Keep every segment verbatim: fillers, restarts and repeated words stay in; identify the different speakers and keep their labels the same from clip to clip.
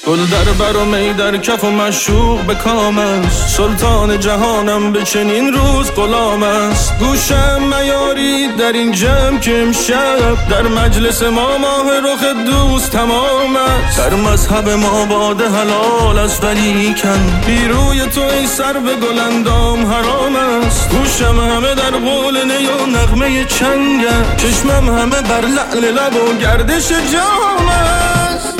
Speaker 1: گل در بر و می در کف و مشوق به کام است، سلطان جهانم به چنین روز غلام است. گوشم میاری در این جمع که امشب در مجلس ما ماه رخ دوست تمام است. در مذهب ما باده حلال است ولیکن بی روی تو ای سر به گلندام حرام است. گوشم همه در قول نی و نغمه چنگم، چشمم همه بر لعل لب و گردش جام است.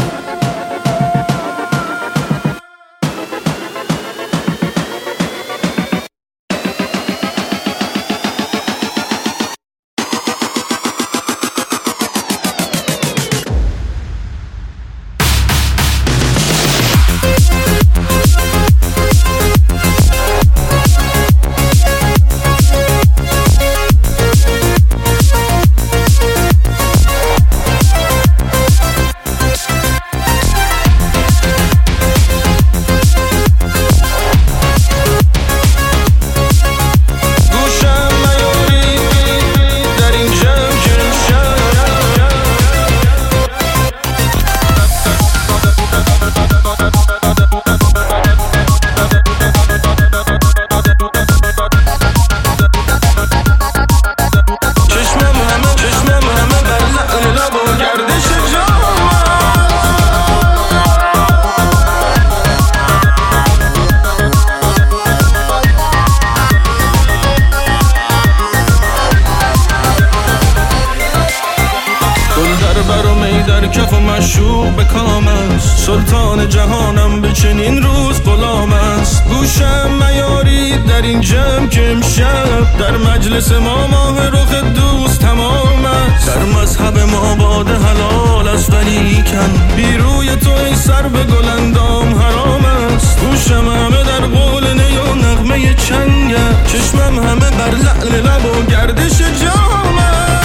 Speaker 1: در کف و مشوق به کام است، سلطان جهانم به چنین روز غلام است. گوشم میاری در این جمع که امشب در مجلس ما ماه رخ دوست تمام است. در مذهب ما باده حلال است ولیکن بی روی تو ای سر به گلندام حرام است. گوشم همه در قول نی و نغمه چنگم، چشمم همه بر لعل لب و گردش جام است.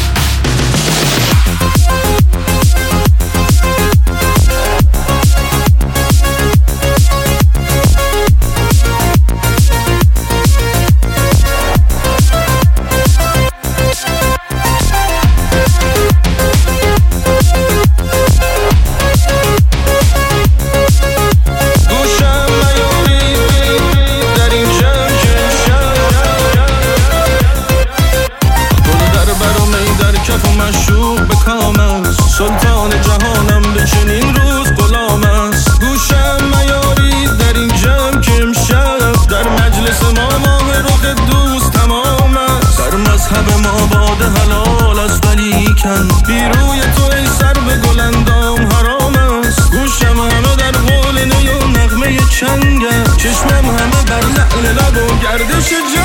Speaker 1: مشوق به کام است، سلطان جهانم به چنین روز غلام است. گوشم میاری در این جمع که امشب در مجلس ما ماه رخ دوست تمام است. در مذهب ما باده حلال است ولیکن بی روی تو ای سر به گلندام حرام است. گوشم همه در قول نی و نغمه چنگم، چشمم همه بر لعل لب و گردش جام.